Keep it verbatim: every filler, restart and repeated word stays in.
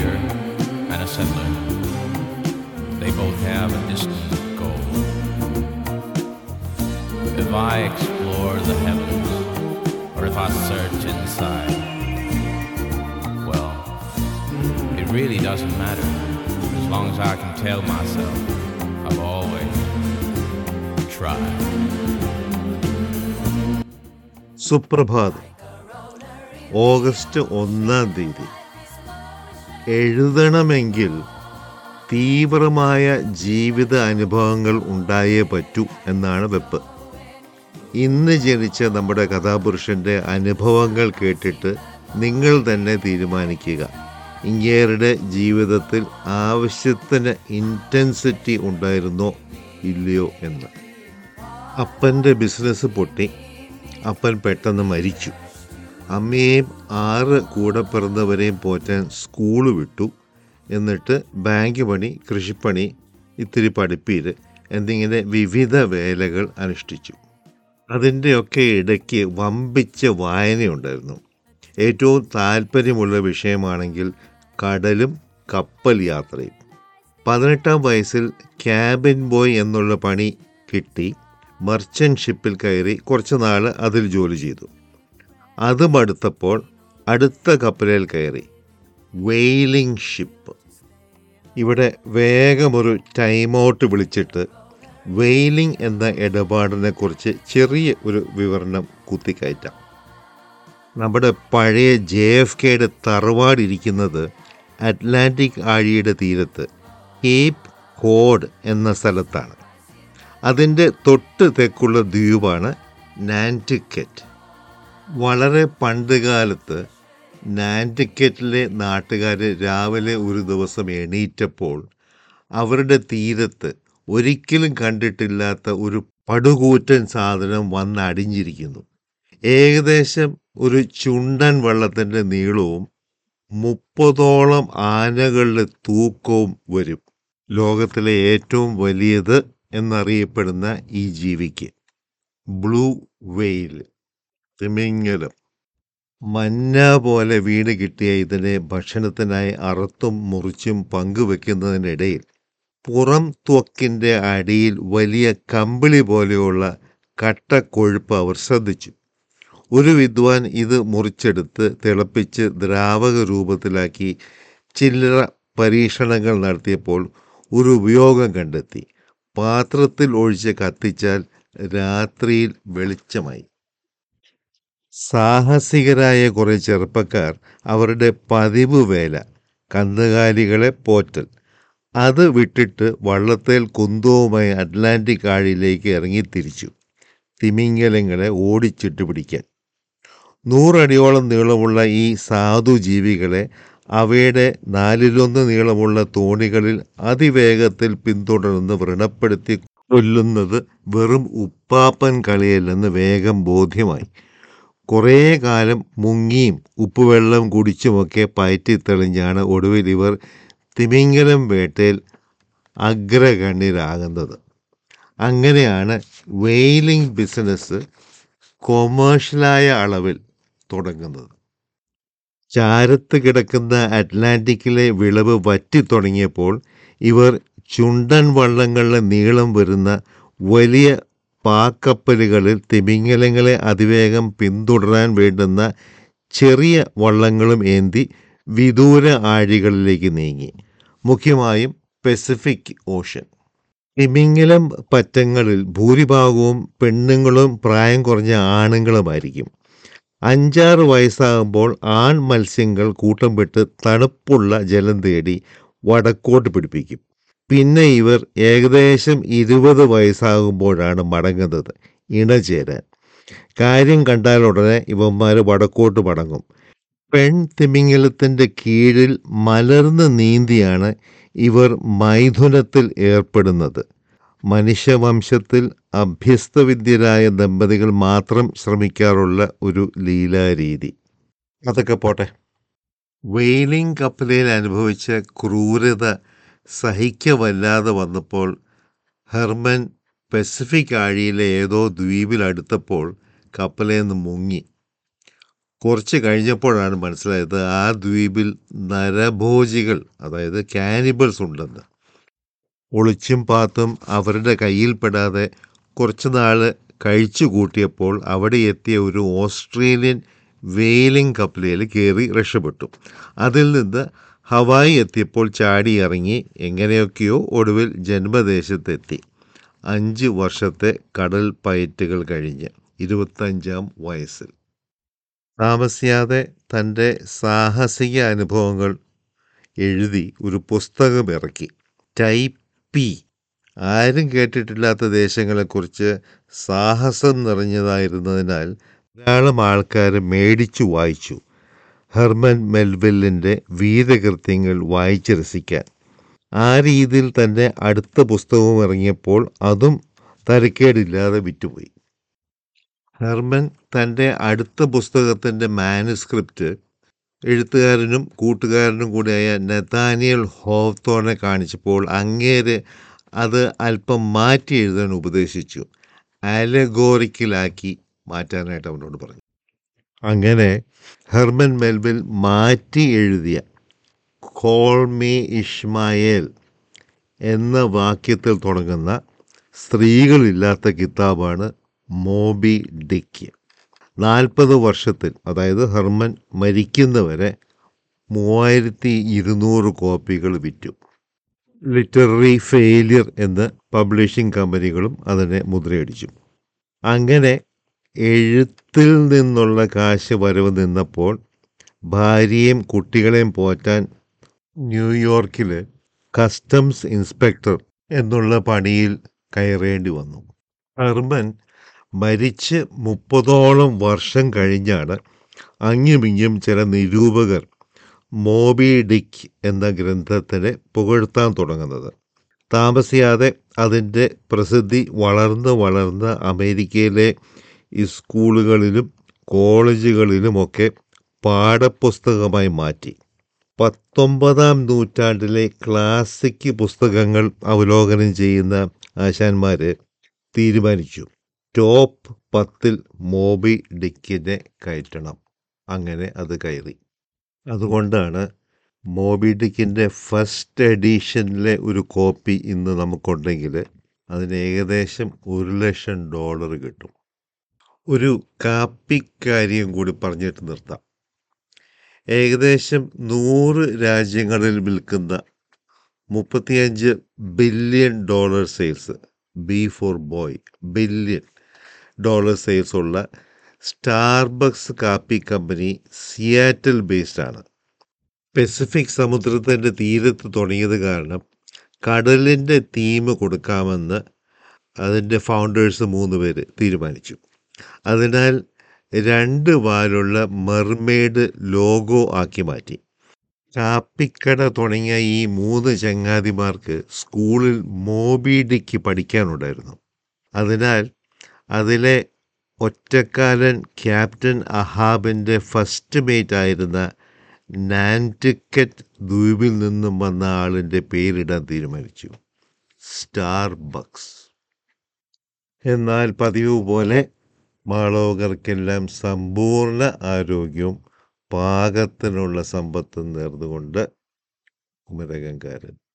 trader and a settler. They both have a distant goal. If I explore the heavens, or if I search inside, well, it really doesn't matter, as long as I can tell myself I've always tried. സുപ്രഭാതം, August ഒന്നാം തീയതി. എഴുതണമെങ്കിൽ തീവ്രമായ ജീവിത അനുഭവങ്ങൾ ഉണ്ടായേ പറ്റൂ എന്നാണ് വെപ്പ്. ഇന്ന് ജനിച്ച നമ്മുടെ കഥാപുരുഷൻ്റെ അനുഭവങ്ങൾ കേട്ടിട്ട് നിങ്ങൾ തന്നെ തീരുമാനിക്കുക, ഇങ്ങേരുടെ ജീവിതത്തിൽ ആവശ്യത്തിന് ഇൻറ്റൻസിറ്റി ഉണ്ടായിരുന്നോ ഇല്ലയോ എന്ന്. അപ്പൻ്റെ ബിസിനസ് പൊട്ടി. അപ്പൻ പെട്ടെന്ന് മരിച്ചു. അമ്മയെയും ആറ് കൂടെ പിറന്നവരെയും പോറ്റാൻ സ്കൂള് വിട്ടു. എന്നിട്ട് ബാങ്ക് പണി, കൃഷിപ്പണി, ഇത്തിരി പഠിപ്പീര് എന്നിങ്ങനെ വിവിധ വേലകൾ അനുഷ്ഠിച്ചു. അതിൻ്റെയൊക്കെ ഇടയ്ക്ക് വമ്പിച്ച വായനയുണ്ടായിരുന്നു. ഏറ്റവും താല്പര്യമുള്ള വിഷയമാണെങ്കിൽ കടലും കപ്പൽ യാത്രയും. പതിനെട്ടാം വയസ്സിൽ ക്യാബിൻ ബോയ് എന്നുള്ള പണി കിട്ടി. മർച്ചൻ്റ് ഷിപ്പിൽ കയറി കുറച്ച് നാൾ അതിൽ ജോലി ചെയ്തു. അത് മടുത്തപ്പോൾ അടുത്ത കപ്പലിൽ കയറി, വെയിലിംഗ് ഷിപ്പ്. ഇവിടെ വേഗമൊരു ടൈം ഔട്ട് വിളിച്ചിട്ട് വെയിലിംഗ് എന്ന ഇടപാടിനെ കുറിച്ച് ചെറിയ ഒരു വിവരണം കുത്തിക്കയറ്റാം. നമ്മുടെ പഴയ ജെ എഫ് കെയുടെ തറവാടിരിക്കുന്നത് അറ്റ്ലാന്റിക് ആഴിയുടെ തീരത്ത് കേപ്പ് കോഡ് എന്ന സ്ഥലത്താണ്. അതിൻ്റെ തൊട്ട് തെക്കുള്ള ദ്വീപാണ് നാന്റുക്കറ്റ്. വളരെ പണ്ട് കാലത്ത് നാന്റുക്കറ്റിലെ നാട്ടുകാർ രാവിലെ ഒരു ദിവസം എണീറ്റപ്പോൾ അവരുടെ തീരത്ത് ഒരിക്കലും കണ്ടിട്ടില്ലാത്ത ഒരു പടുകൂറ്റൻ സാധനം വന്നടിഞ്ഞിരിക്കുന്നു. ഏകദേശം ഒരു ചുണ്ടൻ വള്ളത്തിൻ്റെ നീളവും മുപ്പതോളം ആനകളുടെ തൂക്കവും വരും. ലോകത്തിലെ ഏറ്റവും വലിയത് എന്നറിയപ്പെടുന്ന ഈ ജീവിക്ക് ബ്ലൂ വെയിൽ, തിമിംഗലം. മന്ന പോലെ വീണ് കിട്ടിയ ഇതിനെ ഭക്ഷണത്തിനായി അറുത്തും മുറിച്ചും പങ്കുവെക്കുന്നതിനിടയിൽ പുറം ത്വക്കിൻ്റെ അടിയിൽ വലിയ കമ്പിളി പോലെയുള്ള കട്ടക്കൊഴുപ്പ് അവർ ശ്രദ്ധിച്ചു. ഒരു വിദ്വാൻ ഇത് മുറിച്ചെടുത്ത് തിളപ്പിച്ച് ദ്രാവക രൂപത്തിലാക്കി ചില്ലറ പരീക്ഷണങ്ങൾ നടത്തിയപ്പോൾ ഒരു ഉപയോഗം കണ്ടെത്തി. പാത്രത്തിൽ ഒഴിച്ച് കത്തിച്ചാൽ രാത്രിയിൽ വെളിച്ചമായി. സാഹസികരായ കുറേ ചെറുപ്പക്കാർ അവരുടെ പതിവ് വേല, കന്നുകാലികളെ പോറ്റൽ, അത് വിട്ടിട്ട് വള്ളത്തേൽ കുന്തവുമായി അറ്റ്ലാന്റിക് ആഴിയിലേക്ക് ഇറങ്ങിത്തിരിച്ചു, തിമിംഗലങ്ങളെ ഓടിച്ചിട്ട് പിടിക്കാൻ. നൂറടിയോളം നീളമുള്ള ഈ സാധു ജീവികളെ അവയുടെ നാലിലൊന്ന് നീളമുള്ള തോണികളിൽ അതിവേഗത്തിൽ പിന്തുടർന്ന് വ്രണപ്പെടുത്തി കൊല്ലുന്നത് വെറും ഉപ്പാപ്പൻ കളിയല്ലെന്ന് വേഗം ബോധ്യമായി. കുറേ കാലം മുങ്ങിയും ഉപ്പുവെള്ളം കുടിച്ചുമൊക്കെ പയറ്റിത്തെളിഞ്ഞാണ് ഒടുവിൽ ഇവർ തിമിംഗലം വേട്ടയിൽ അഗ്രഗണ്യരാകുന്നത്. അങ്ങനെയാണ് വെയിലിംഗ് ബിസിനസ് കൊമേഴ്ഷ്യലായ അളവിൽ തുടങ്ങുന്നത്. ചാരത്ത് കിടക്കുന്ന അറ്റ്ലാന്റിക്കിലെ വിളവ് വറ്റിത്തുടങ്ങിയപ്പോൾ ഇവർ ചുണ്ടൻ വള്ളങ്ങളുടെ നീളം വരുന്ന വലിയ പാക്കപ്പലുകളിൽ തിമിംഗലങ്ങളെ അതിവേഗം പിന്തുടരാൻ വേണ്ടുന്ന ചെറിയ വള്ളങ്ങളും ഏന്തി വിദൂര ആഴികളിലേക്ക് നീങ്ങി, മുഖ്യമായും പസഫിക് ഓഷ്യൻ. തിമിംഗലം പറ്റങ്ങളിൽ ഭൂരിഭാഗവും പെണ്ണുങ്ങളും പ്രായം കുറഞ്ഞ ആണുങ്ങളുമായിരിക്കും. അഞ്ചാറ് വയസ്സാകുമ്പോൾ ആൺ മത്സ്യങ്ങൾ കൂട്ടം വിട്ട് തണുപ്പുള്ള ജലം തേടി വടക്കോട്ട് പിടിപ്പിക്കും. പിന്നെ ഇവർ ഏകദേശം ഇരുപത് വയസ്സാകുമ്പോഴാണ് മടങ്ങുന്നത് ഇണചേരാൻ. കാര്യം കണ്ടാലുടനെ ഇവന്മാർ വടക്കോട്ട് മടങ്ങും. പെൺ തിമിംഗലത്തിൻ്റെ കീഴിൽ മലർന്ന് നീന്തിയാണ് ഇവർ മൈഥുനത്തിൽ ഏർപ്പെടുന്നത്. മനുഷ്യവംശത്തിൽ അഭ്യസ്തവിദ്യരായ ദമ്പതികൾ മാത്രം ശ്രമിക്കാറുള്ള ഒരു ലീലാരീതി. അതൊക്കെ പോട്ടെ. വെയിലിംഗ് കപ്പലിൽ അനുഭവിച്ച ക്രൂരത സഹിക്കവല്ലാതെ വന്നപ്പോൾ ഹെർമൻ പസഫിക് ആഴിയിലെ ഏതോ ദ്വീപിൽ അടുത്തപ്പോൾ കപ്പലിൽ നിന്ന് മുങ്ങി. കുറച്ച് കഴിഞ്ഞപ്പോഴാണ് മനസ്സിലായത് ആ ദ്വീപിൽ നരഭോജികൾ, അതായത് കാനിബൽസ് ഉണ്ടെന്ന്. ഒളിച്ചും പാത്തും അവരുടെ കയ്യിൽപ്പെടാതെ കുറച്ച് നാൾ കഴിച്ചു കൂട്ടിയപ്പോൾ അവിടെ എത്തിയ ഒരു ഓസ്ട്രേലിയൻ വെയിലിംഗ് കപ്പലിൽ കയറി രക്ഷപ്പെട്ടു. അതിൽ നിന്ന് ഹവായി എത്തിയപ്പോൾ ചാടി ഇറങ്ങി എങ്ങനെയൊക്കെയോ ഒടുവിൽ ജന്മദേശത്തെത്തി. അഞ്ച് വർഷത്തെ കടൽ പയറ്റുകൾ കഴിഞ്ഞ് ഇരുപത്തഞ്ചാം വയസ്സിൽ താമസിയാതെ തൻ്റെ സാഹസിക അനുഭവങ്ങൾ എഴുതി ഒരു പുസ്തകം ഇറക്കി. Typee. ആരും കേട്ടിട്ടില്ലാത്ത ദേശങ്ങളെക്കുറിച്ച് സാഹസം നിറഞ്ഞതായിരുന്നതിനാൽ ധാരാളം ആൾക്കാർ മേടിച്ചു വായിച്ചു. ഹെർമൻ മെൽവില്ലിൻ്റെ വീരകൃത്യങ്ങൾ വായിച്ച് രസിക്കാൻ. ആ രീതിയിൽ തന്നെ അടുത്ത പുസ്തകവും ഇറങ്ങിയപ്പോൾ അതും തരക്കേടില്ലാതെ വിറ്റുപോയി. ഹെർമൻ തൻ്റെ അടുത്ത പുസ്തകത്തിൻ്റെ മാനുസ്ക്രിപ്റ്റ് എഴുത്തുകാരനും കൂട്ടുകാരനും കൂടിയായ നഥാനിയൽ ഹോവ്തോണെ കാണിച്ചപ്പോൾ അങ്ങേര് അത് അല്പം മാറ്റി എഴുതാൻ ഉപദേശിച്ചു. അലഗോറിക്കലാക്കി മാറ്റാനായിട്ട് അവനോട് പറഞ്ഞു. അങ്ങനെ ഹെർമൻ മെൽവിൽ മാറ്റി എഴുതിയ കോൾ മീ ഇഷ്മായേൽ എന്ന വാക്യത്തിൽ തുടങ്ങുന്ന സ്ത്രീകളില്ലാത്ത കിതാബാണ് മോബി ഡിക്ക്. നാൽപ്പത് വർഷത്തിൽ, അതായത് ഹെർമൻ മരിക്കുന്നവരെ മൂവായിരത്തി ഇരുന്നൂറ് കോപ്പികൾ വിറ്റു. ലിറ്റററി ഫെയിലിയർ എന്ന് പബ്ലിഷിംഗ് കമ്പനികളും അതിനെ മുദ്രയടിച്ചു. അങ്ങനെ എഴുത്തിൽ നിന്നുള്ള കാശ് വരവ് നിന്നപ്പോൾ ഭാര്യയും കുട്ടികളെയും പോറ്റാൻ ന്യൂയോർക്കിൽ കസ്റ്റംസ് ഇൻസ്പെക്ടർ എന്നുള്ള പണിയിൽ കയറേണ്ടി വന്നു. ഹെർമൻ മരിച്ച് മുപ്പതോളം വർഷം കഴിഞ്ഞാണ് അങ്ങുമിങ്ങും ചില നിരൂപകർ മോബി ഡിക്ക് എന്ന ഗ്രന്ഥത്തിനെ പുകഴ്ത്താൻ തുടങ്ങുന്നത്. താമസിയാതെ അതിൻ്റെ പ്രസിദ്ധി വളർന്ന് വളർന്ന് അമേരിക്കയിലെ സ്കൂളുകളിലും കോളേജുകളിലുമൊക്കെ പാഠപുസ്തകമായി മാറ്റി. പത്തൊമ്പതാം നൂറ്റാണ്ടിലെ ക്ലാസിക് പുസ്തകങ്ങൾ അവലോകനം ചെയ്യുന്ന ആശാന്മാർ തീരുമാനിച്ചു ടോപ്പ് പത്തിൽ മോബി ഡിക്കിനെ കയറ്റണം. അങ്ങനെ അത് കയറി. അതുകൊണ്ടാണ് മോബി ഡിക്കിൻ്റെ ഫസ്റ്റ് എഡീഷനിലെ ഒരു കോപ്പി ഇന്ന് നമുക്കുണ്ടെങ്കിൽ അതിന് ഏകദേശം ഒരു ലക്ഷം ഡോളർ കിട്ടും. ഒരു കാപ്പിക്കാര്യം കൂടി പറഞ്ഞിട്ട് നിർത്താം. ഏകദേശം നൂറ് രാജ്യങ്ങളിൽ വിൽക്കുന്ന മുപ്പത്തിയഞ്ച് billion dollar sales, B for boy, billion dollar sales ഉള്ള സ്റ്റാർബക്സ് കാപ്പി കമ്പനി സിയാറ്റിൽ ബേസ്ഡ് ആണ്. പസഫിക് സമുദ്രത്തിൻ്റെ തീരത്ത് തുടങ്ങിയത് കാരണം കടലിൻ്റെ തീം കൊടുക്കാമെന്ന് അതിൻ്റെ ഫൗണ്ടേഴ്സ് മൂന്ന് പേര് തീരുമാനിച്ചു. അതിനാൽ രണ്ട് വാലുള്ള മെർമെയ്ഡ് ലോഗോ ആക്കി മാറ്റി. കാപ്പിക്കട തുടങ്ങിയ ഈ മൂന്ന് ചങ്ങാതിമാർക്ക് സ്കൂളിൽ മോബി ഡിക്ക് പഠിക്കാനുണ്ടായിരുന്നു. അതിനാൽ അതിലെ ഒറ്റക്കാലൻ ക്യാപ്റ്റൻ അഹാബിൻ്റെ ഫസ്റ്റ് മേറ്റ് ആയിരുന്ന നാൻറ്റിക്കറ്റ് ദ്വീപിൽ നിന്നും വന്ന ആളിൻ്റെ പേരിടാൻ തീരുമാനിച്ചു, സ്റ്റാർബക്സ്. എന്നാൽ പതിവ് പോലെ മാളോകർക്കെല്ലാം സമ്പൂർണ്ണ ആരോഗ്യവും പാകത്തിനുള്ള സമ്പത്തും നേർന്നുകൊണ്ട് കുമരകംകാരൻ